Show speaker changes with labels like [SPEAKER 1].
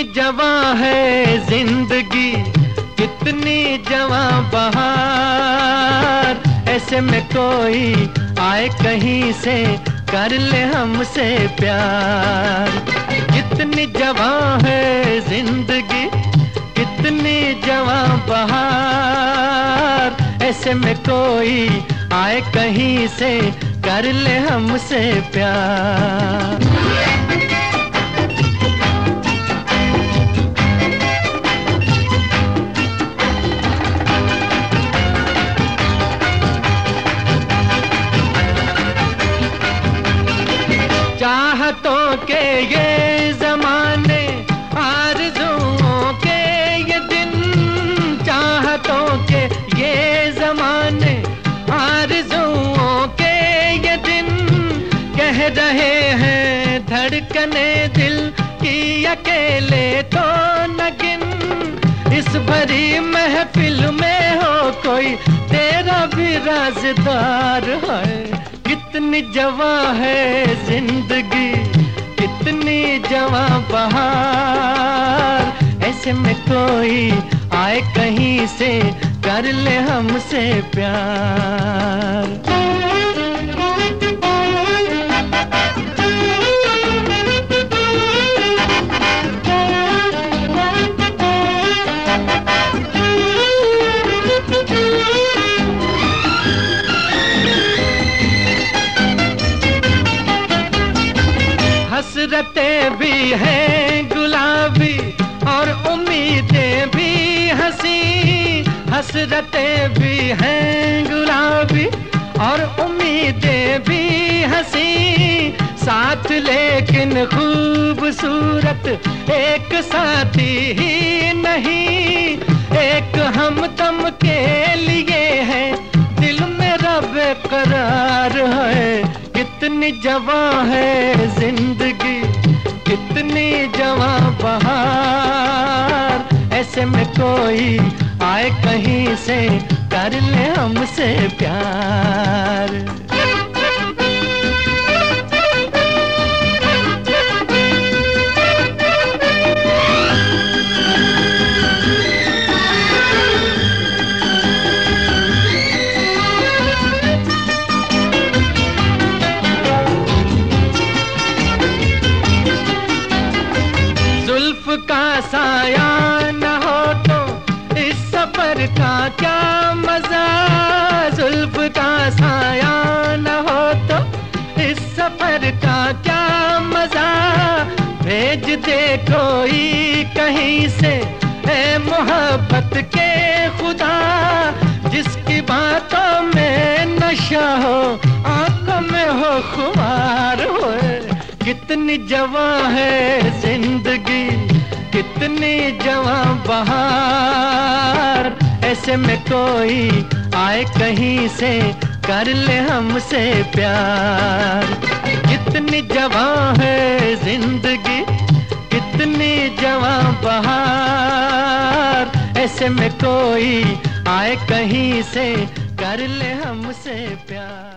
[SPEAKER 1] जवां है जिंदगी, कितनी जवां बहार। ऐसे में कोई आए कहीं से कर ले हमसे प्यार। कितनी जवां है जिंदगी, कितनी जवां बहार। ऐसे में कोई आए कहीं से कर ले हमसे प्यार। चाहतों के ये ज़माने, आरज़ुओं के ये दिन। चाहतों के ये ज़माने, आरज़ुओं के ये दिन। कह रहे हैं धड़कने दिल की अकेले तो न गिन। इस भरी महफिल में हो कोई तेरा भी राज़दार है। कितनी जवां है जिंदगी, कितनी जवां बहार। ऐसे में कोई आए कहीं से कर ले हमसे प्यार। हसरतें भी हैं गुलाबी और उम्मीदें भी हंसी। हसरतें भी हैं गुलाबी और उम्मीदें भी हंसी। साथ लेकिन खूबसूरत एक साथी ही नहीं। एक हमदम के लिए है दिल मेरा बेकरार है। कितनी जवां है जिंदगी, कितनी जवां बहार। ऐसे में कोई आए कहीं से कर ले हमसे प्यार। जुल्फ का साया न हो तो इस सफर का क्या मजा। जुल्फ का साया न हो तो इस सफर का क्या मजा। भेज दे कोई कहीं से ए मोहब्बत के खुदा। जिसकी बातों में नशा हो, आंखों में हो खुमार हो। कितनी जवां है जिंदगी, कितनी जवां बहार। ऐसे में कोई आए कहीं से कर ले हमसे प्यार। कितनी जवां है जिंदगी, कितनी जवां बहार। ऐसे में कोई आए कहीं से कर ले हमसे प्यार।